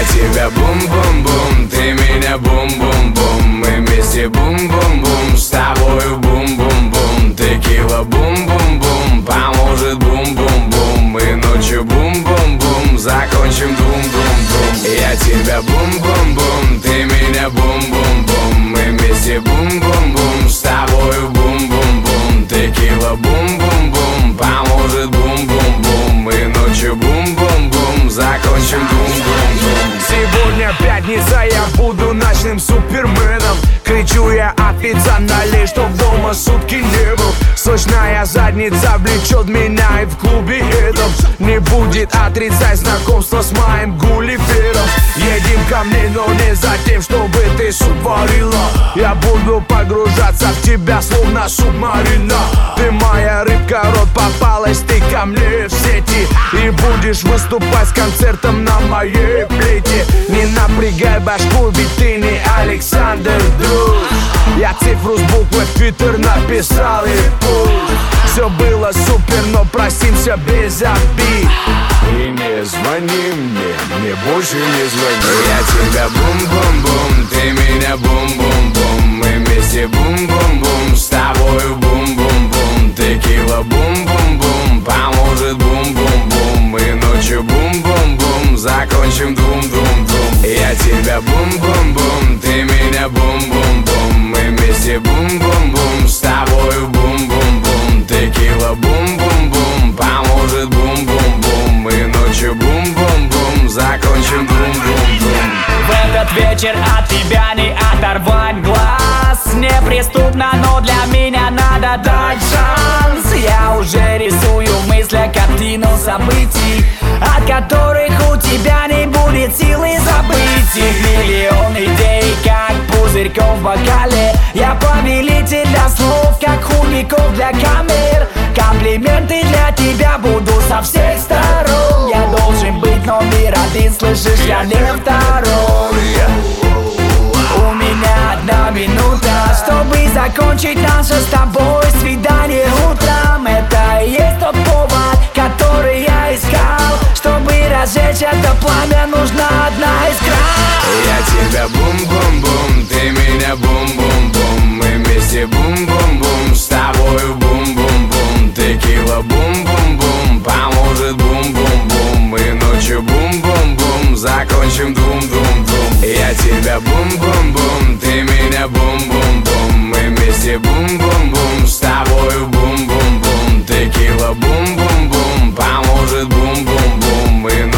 Я тебя бум-бум-бум, ты меня бум-бум-бум. Мы вместе бум-бум-бум, с тобою бум-бум-бум. Текила бум-бум-бум, поможет бум-бум-бум. И ночью бум-бум-бум, закончим бум-бум-бум. Я тебя бум-бум-бум, ты меня бум-бум-бум. Мы вместе бум-бум-бум, с тобою бум-бум-бум. Текила бум-бум-бум, поможет бум-бум-бум. И ночью бум-бум-бум, закончим бум-бум-бум. Сегодня пятница, я буду ночным суперменом. Кричу я официально лишь, чтоб дома сутки не был. Сочная задница влечет меня и в клубе этом не будет отрицать знакомство с моим гулливером. Едем ко мне, но не за тем, чтобы ты сотворила. Я буду погружаться в тебя, словно субмарина. Ты моя рыбка, рот попалась, ты ко мне в сети. И будешь выступать с концертом на моей плите. Не напрягай башку, ведь ты не Александр Друг. Я цифру с буквы в Твиттер написал и пусть все было супер, но простимся без обид. И не звони мне больше не звони. Я тебя бум-бум-бум, ты меня бум-бум-бум. Мы вместе бум-бум-бум, с тобою бум-бум-бум. Текила бум-бум-бум, поможет бум-бум-бум. И ночью бум-бум-бум, закончим дум-дум-дум. Я тебя бум-бум-бум, ты меня бум-бум-бум. Мы вместе бум-бум-бум, с тобою бум-бум-бум. Текила бум-бум-бум, поможет бум-бум-бум. И ночью бум-бум-бум, закончим бум-бум-бум. В этот вечер от тебя не оторвать глаз. Неприступно, но для меня надо дать шанс. Я уже рисую в мыслях картину событий, от которых у тебя не будет силы забыть их. Миллион идей, как пузырьков в бокале. Я повелитель для слов, как худиков для камер. Комплименты для тебя буду со всех сторон. Я должен быть номер один, слышишь, я не второй. У меня 1 минута, чтобы закончить наше с тобой свидание утром. Это и есть тот повод, который я искал. Чтобы разжечь это пламя, нужна одна искра. Я тебя бум-бум-бум, ты меня бум-бум-бум. Мы вместе бум-бум-бум, с тобою бум-бум-бум. Текила бум-бум-бум, поможет бум-бум-бум. И ночью бум-бум-бум, закончим дум-дум-дум. Я тебя бум-бум-бум, ты меня бум-бум-бум. Мы вместе бум-бум-бум, с тобою бум-бум-бум. Текила бум-бум-бум, поможет бум-бум-бум. И